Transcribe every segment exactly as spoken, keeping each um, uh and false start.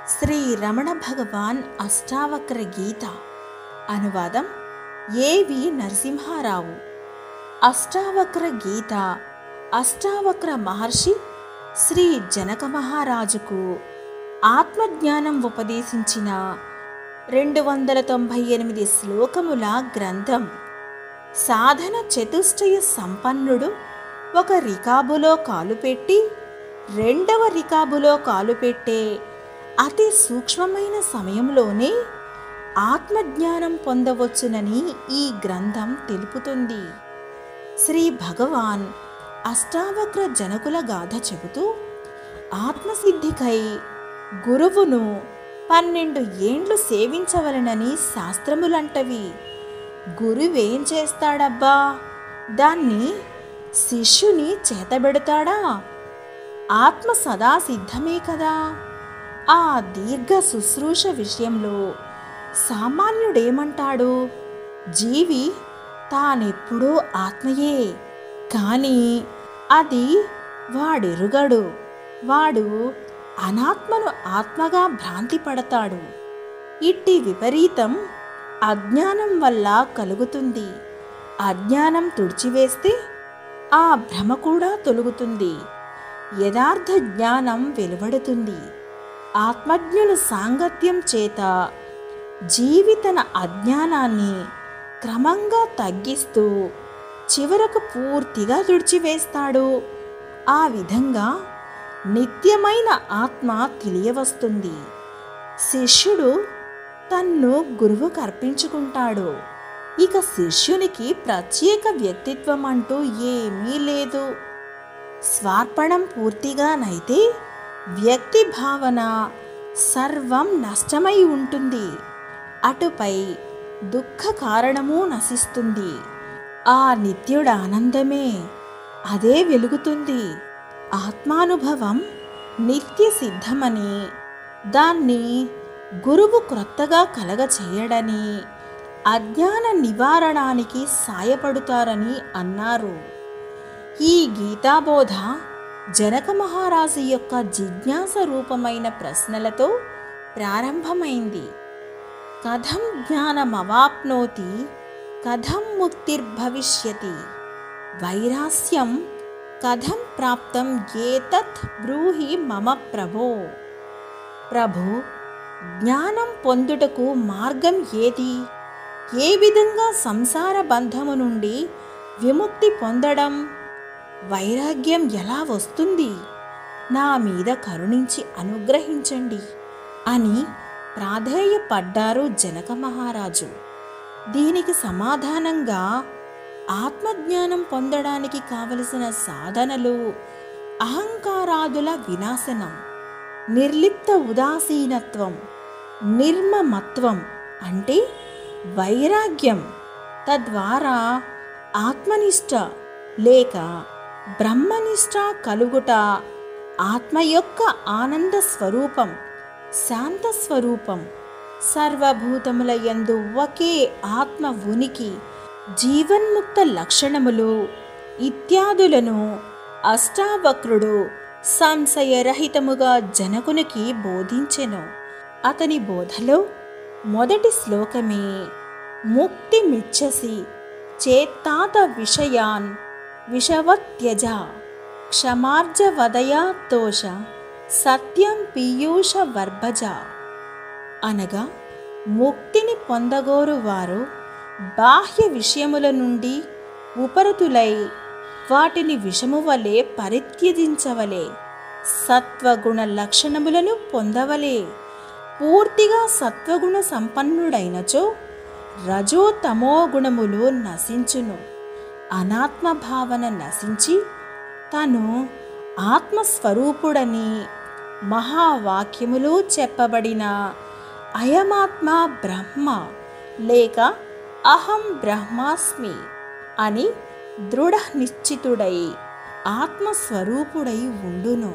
శ్రీ రమణ భగవాన్ అష్టావక్ర గీత. అనువాదం ఏవి నరసింహారావు. అష్టావక్ర గీత అష్టావక్ర మహర్షి శ్రీ జనక మహారాజుకు ఆత్మజ్ఞానం ఉపదేశించిన రెండు వందల తొంభై ఎనిమిది శ్లోకముల గ్రంథం. సాధన చతుష్టయ సంపన్నుడు ఒక రికాబులో కాలు పెట్టి రెండవ రికాబులో కాలు పెట్టే అతి సూక్ష్మమైన సమయంలోనే ఆత్మజ్ఞానం పొందవచ్చునని ఈ గ్రంథం తెలుపుతుంది. శ్రీ భగవాన్ అష్టావక్ర జనకుల గాథ చెబుతూ ఆత్మసిద్ధికై గురువును పన్నెండు ఏండ్లు సేవించవలనని శాస్త్రములంటవి. గురువేం చేస్తాడబ్బా? దాన్ని శిష్యుని చేతబెడతాడా? ఆత్మ సదా సిద్ధమే కదా. ఆ దీర్ఘ శుశ్రూష విషయంలో సామాన్యుడేమంటాడు? జీవి తానెప్పుడూ ఆత్మయే, కానీ అది వాడెరుగడు. వాడు అనాత్మను ఆత్మగా భ్రాంతి పడతాడు. ఇట్టి విపరీతం అజ్ఞానం వల్ల కలుగుతుంది. అజ్ఞానం తుడిచివేస్తే ఆ భ్రమ కూడా తొలగుతుంది. యథార్థ జ్ఞానం వెలువడుతుంది. ఆత్మజ్ఞుల సాంగత్యం చేత జీవి తన అజ్ఞానాన్ని క్రమంగా తగ్గిస్తూ చివరకు పూర్తిగా తుడిచివేస్తాడు. ఆ విధంగా నిత్యమైన ఆత్మ తెలియవస్తుంది. శిష్యుడు తన్ను గురువుకు అర్పించుకుంటాడు. ఇక శిష్యునికి ప్రత్యేక వ్యక్తిత్వం అంటూ ఏమీ లేదు. స్వార్పణం పూర్తిగానైతే వ్యక్తి భావన సర్వం నష్టమై ఉంటుంది. అటుపై దుఃఖ కారణము నశిస్తుంది. ఆ నిత్యుడ ఆనందమే అదే వెలుగుతుంది. ఆత్మానుభవం నిత్య సిద్ధమని, దాన్ని గురువు క్రొత్తగా కలగచేయడని, అజ్ఞాన నివారణానికి సాయపడుతారని అన్నారు. ఈ గీతాబోధ జనక మహారాజు యొక్క జిజ్ఞాస రూపమైన ప్రశ్నలతో ప్రారంభమైంది. కథం జ్ఞానమవాప్నోతి, కథం ముక్తిర్భవిష్యతి, వైరాస్యం కథం ప్రాప్తం ఏతత్ బ్రూహి మమ ప్రభో. ప్రభు, జ్ఞానం పొందుటకు మార్గం ఏది? ఏ విధంగా సంసార బంధము నుండి విముక్తి పొందడం? వైరాగ్యం ఎలా వస్తుంది? నా మీద కరుణించి అనుగ్రహించండి అని ప్రాధేయపడ్డారు జనక మహారాజు. దీనికి సమాధానంగా ఆత్మజ్ఞానం పొందడానికి కావలసిన సాధనలు అహంకారాదుల వినాశనం, నిర్లిప్త ఉదాసీనత్వం, నిర్మమత్వం అంటే వైరాగ్యం, తద్వారా ఆత్మనిష్ట లేక బ్రహ్మనిష్ట కలుగుట, ఆత్మ యొక్క ఆనంద స్వరూపం, శాంత స్వరూపం, సర్వభూతముల యందు ఒకే ఆత్మ ఉనికి, జీవన్ముక్త లక్షణములు ఇత్యాదులను అష్టావక్రుడు సంశయరహితముగా జనకునికి బోధించెను. అతని బోధలో మొదటి శ్లోకమే ముక్తిమిచ్చసి చేత్తాత విషయాన్ విషవత్యజ క్షమార్జవదయా తోష సత్యం పీయూష వర్భజ. అనగా ముక్తిని పొందగోరు వారు బాహ్య విషయముల నుండి ఉపరతులై వాటిని విషము వలె పరిత్యజించవలే, సత్వగుణ లక్షణములను పొందవలే. పూర్తిగా సత్వగుణ సంపన్నుడైనచో రజో తమో గుణములు నశించును. అనాత్మ భావన నశించి తను ఆత్మస్వరూపుడని మహావాక్యములు చెప్పబడిన అయమాత్మ బ్రహ్మ లేక అహం బ్రహ్మాస్మి అని దృఢ నిశ్చితుడై ఆత్మస్వరూపుడై ఉండును.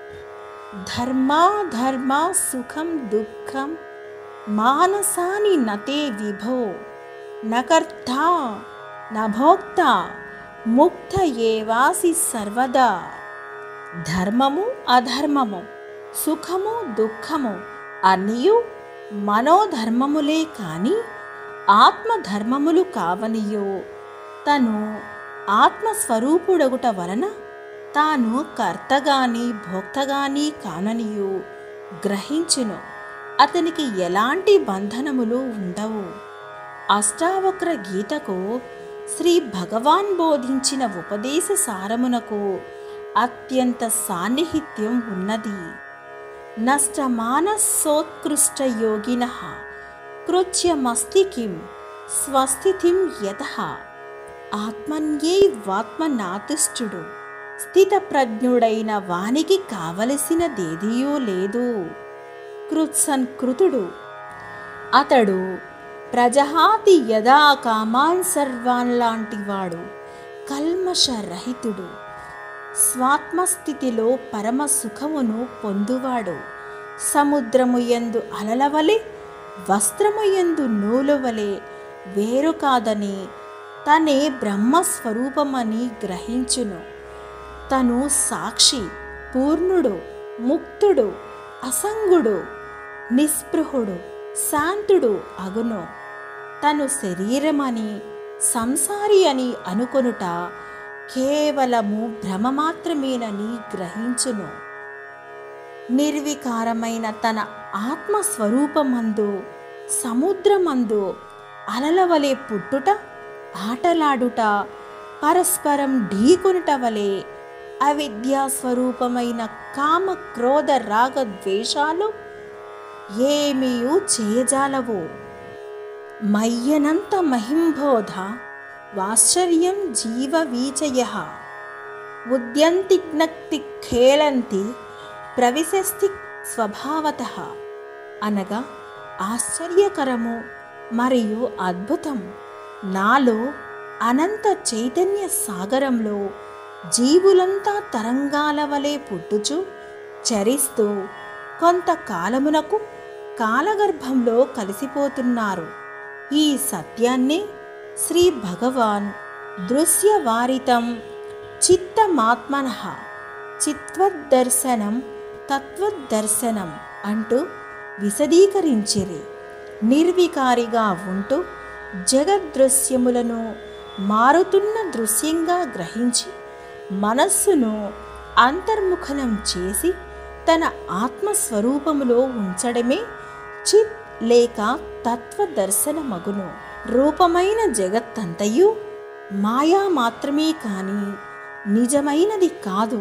ధర్మాధర్మ సుఖం దుఃఖం మానసాని నతే విభో, నకర్త నభోక్త ముక్త ఏవాసి సర్వదా. ధర్మము అధర్మము, సుఖము దుఃఖము అనియు మనోధర్మములే కాని ఆత్మధర్మములు కావనియో తను ఆత్మస్వరూపుడగుట వలన తాను కర్తగాని భోక్తగాని కాననియు గ్రహించును. అతనికి ఎలాంటి బంధనములు ఉండవు. అష్టావక్ర గీతకు శ్రీ భగవాన్ బోధించిన ఉపదేశ సారమునకు అత్యంత సాన్నిహిత్యం ఉన్నది. నష్టమానసోత్కృష్ట యోగినః కృత్యమస్తి కిం స్వస్థితిం యతః ఆత్మన్యైవాత్మనాతిష్ఠుడు. స్థితప్రజ్ఞుడైన వానికి కావలసినదేదియూ లేదు. కృత్సన్కృతుడు అతడు ప్రజహాతి యదా కామాన్ సర్వాన్ లాంటివాడు. కల్మషరహితుడు, స్వాత్మస్థితిలో పరమ సుఖమును పొందువాడు. సముద్రము యందు అలలవలె వస్త్రము యందు నూలువలె వేరు కాదని తనే బ్రహ్మస్వరూపమని గ్రహించును. తను సాక్షి, పూర్ణుడు, ముక్తుడు, అసంగుడు, నిస్పృహుడు, శాంతుడు అగును. తను శరీరమని సంసారి అని అనుకొనుట కేవలము భ్రమ మాత్రమేనని గ్రహించును. నిర్వికారమైన తన ఆత్మస్వరూపమందు సముద్రమందు అలలవలే పుట్టుట, ఆటలాడుట, పరస్పరం ఢీకొనుట వలె అవిద్యాస్వరూపమైన కామ క్రోధ రాగ ద్వేషాలు ఏమీయూ చేయజాలవు. మయ్యనంత మహింబోధ వాశ్చర్యం జీవవీచయః ఉద్యంతిజ్ఞక్తి ఖేళంతి ప్రవిశస్తి స్వభావతః. అనగా ఆశ్చర్యకరము మరియు అద్భుతం. నాలో అనంత చైతన్య సాగరంలో జీవులంతా తరంగాల వలె పుట్టుచు చరిస్తూ కొంతకాలమునకు కాలగర్భంలో కలిసిపోతున్నారు. ఈ సత్యాన్నే శ్రీ భగవాన్ దృశ్యవారితం చిత్తమాత్మనః చిత్వద్దర్శనం తత్వద్దర్శనం అంటూ విశదీకరించిరి. నిర్వికారిగా ఉంటూ జగదృశ్యములను మారుతున్న దృశ్యంగా గ్రహించి మనస్సును అంతర్ముఖనం చేసి తన ఆత్మస్వరూపములో ఉంచడమే చిత్ లేక తత్వదర్శనమగును. రూపమైన జగత్తంతయు మాయా మాత్రమే కాని నిజమైనది కాదు.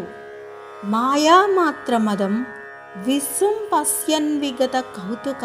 మాయామాత్రమదం విశ్వం పశ్యన్విగత కౌతుక.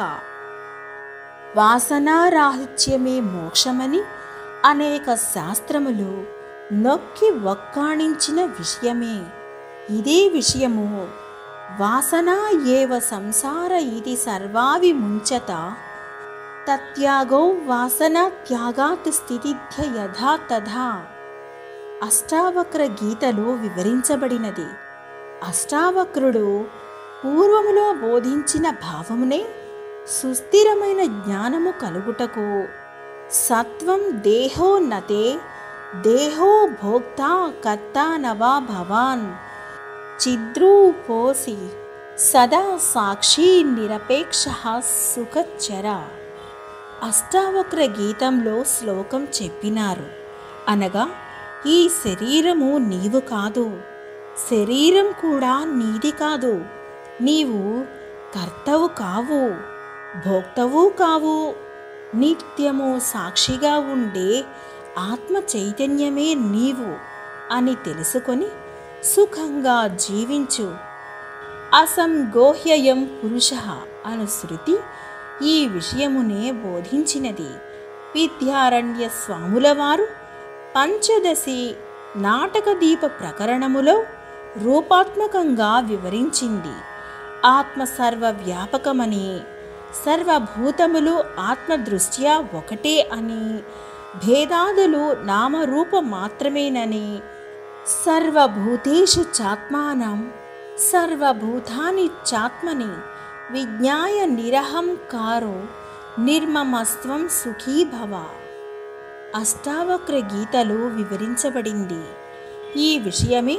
వాసనారాహిత్యమే మోక్షమని అనేక శాస్త్రములు నొక్కి వక్కాణించిన విషయమే. ఇదే విషయము వాసనా ఏవ సంసార ఇది సర్వావిముంచత తత్యాగో వాసనా త్యాగాత్ స్థితిధ్య యథా తథా అష్టావక్ర గీతలో వివరించబడినది. అష్టావక్రుడు పూర్వములో బోధించిన భావమునే సుస్థిరమైన జ్ఞానము కలుగుటకు సత్వం దేహో నతే దేహో భోక్త కర్త నవా భవాన్ చిద్రూపోసి సదా సాక్షి నిరపేక్ష సుఖచర. అష్టావక్ర గీతంలో శ్లోకం చెప్పినారు. అనగా ఈ శరీరము నీవు కాదు, శరీరం కూడా నీది కాదు. నీవు కర్తవు కావు, భోక్తవు కావు. నిత్యము సాక్షిగా ఉండే ఆత్మ చైతన్యమే నీవు అని తెలుసుకొని సుఖంగా జీవించు. అసంగోహ్యయం పురుషః అను శృతి ఈ విషయమునే బోధించినది. విద్యారణ్య స్వాముల వారు పంచదశి నాటకదీప ప్రకరణములో రూపాత్మకంగా వివరించింది. ఆత్మ సర్వవ్యాపకమని, సర్వభూతములు ఆత్మదృష్ట్యా ఒకటే అని, భేదాదులు నామరూప మాత్రమేనని, సర్వభూతేషు చాత్మానం సర్వభూతాని చాత్మని విజ్ఞాయ నిరహంకారో నిర్మమస్త్వం సుఖీ భవ. అష్టావక్ర గీతలో వివరించబడింది. ఈ విషయమే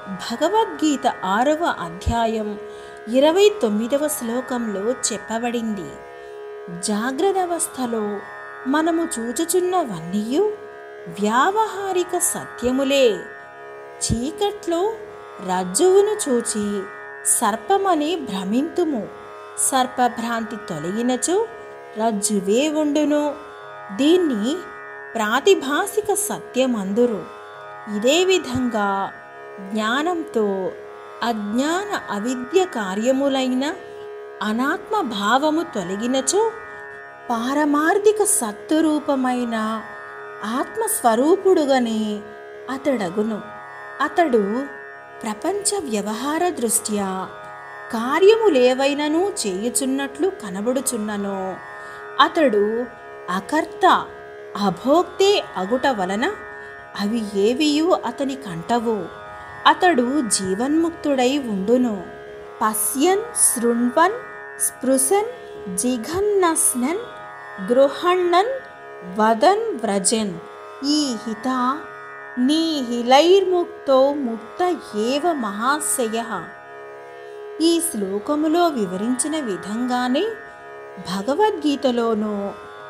భగవద్గీత ఆరవ అధ్యాయం ఇరవై తొమ్మిదవ శ్లోకంలో చెప్పబడింది. జాగ్రత్త అవస్థలో మనము చూచుచున్నవన్నీ వ్యావహారిక సత్యములే. చీకట్లో రజ్జువును చూచి సర్పమని భ్రమింతుము. సర్పభ్రాంతి తొలగినచో రజ్జువే ఉండును. దీన్ని ప్రాతిభాసిక సత్యమందురు. ఇదే విధంగా జ్ఞానంతో అజ్ఞాన అవిద్య కార్యములైన అనాత్మ భావము తొలగినచో పారమార్థిక సత్తురూపమైన ఆత్మస్వరూపుడుగానే అతడగును. అతడు ప్రపంచ వ్యవహార దృష్ట్యా కార్యములేవైనను చేయుచున్నట్లు కనబడుచున్ననో అతడు అకర్త అభోక్తే అగుట వలన అవి ఏవియు అతని కంటవు. అతడు జీవన్ముక్తుడై ఉండును. పశ్యన్ శృణ్వన్ స్పృశన్ జిఘన్నస్నన్ గృహణన్ వదన్ వ్రజన్ ఈ హిత నీహిలైర్ముక్తో ముక్త ఏవ మహాశయః. ఈ శ్లోకములో వివరించిన విధంగానే భగవద్గీతలోనూ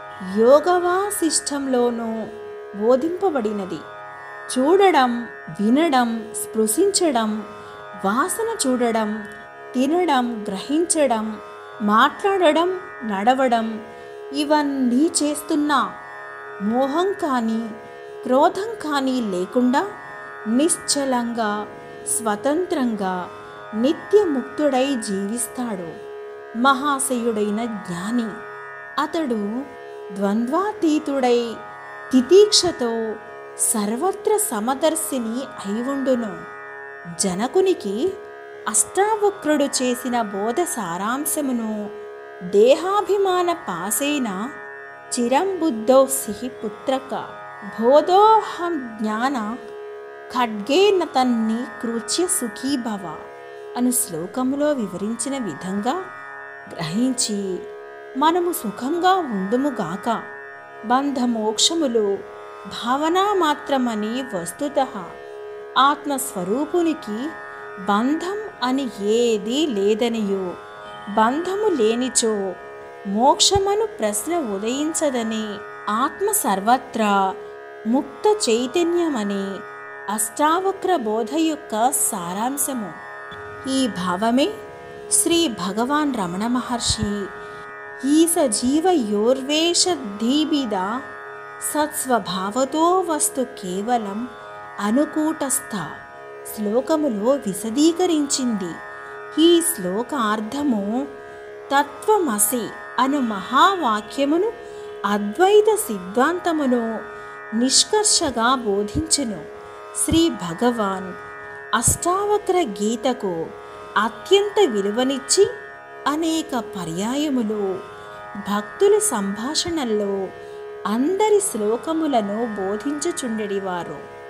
యోగవాసిష్టంలోనూ బోధింపబడినది. చూడడం, వినడం, స్పృశించడం, వాసన చూడడం, తినడం, గ్రహించడం, మాట్లాడడం, నడవడం ఇవన్నీ చేస్తున్నా మోహం కానీ క్రోధం కానీ లేకుండా నిశ్చలంగా స్వతంత్రంగా నిత్యముక్తుడై జీవిస్తాడు మహాశయుడైన జ్ఞాని. అతడు ద్వంద్వాతీతుడై తితీక్షతో సర్వత్ర సమదర్శిని అయి ఉండును. జనకునికి అష్టావక్రుడు చేసిన బోధ సారాంశమును దేహాభిమాన పాసేన చిరం బుద్ధౌసి పుత్రక బోధోహం జ్ఞాన ఖడ్గేన తన్ని కృచ్య సుఖీభవ అను శ్లోకములో వివరించిన విధంగా గ్రహించి మనము సుఖంగా ఉండుముగాక. బంధమోక్షములు భావనా మాత్రమని వస్తుతః ఆత్మస్వరూపునికి బంధం అని ఏదీ లేదనియో బంధము లేనిచో మోక్షమను ప్రశ్న ఉదయించదని ఆత్మ సర్వత్రా ముక్త చైతన్యమని అష్టావక్ర బోధ యొక్క సారాంశము. ఈ భావమే శ్రీ భగవాన్ రమణ మహర్షి ఈస జీవ యోర్వేషధీబిద సత్స్వభావతో వస్తు కేవలం అనుకూటస్థ శ్లోకములో విశదీకరించింది. ఈ శ్లోకార్థము తత్వమసి అను మహావాక్యమును అద్వైత సిద్ధాంతమును నిష్కర్షగా బోధించును. శ్రీ భగవాన్ అష్టావక్ర గీతకు అత్యంత విలువనిచ్చి అనేక పర్యాయములు భక్తుల సంభాషణల్లో అందరి శ్లోకములను బోధించుచుండెడివారు.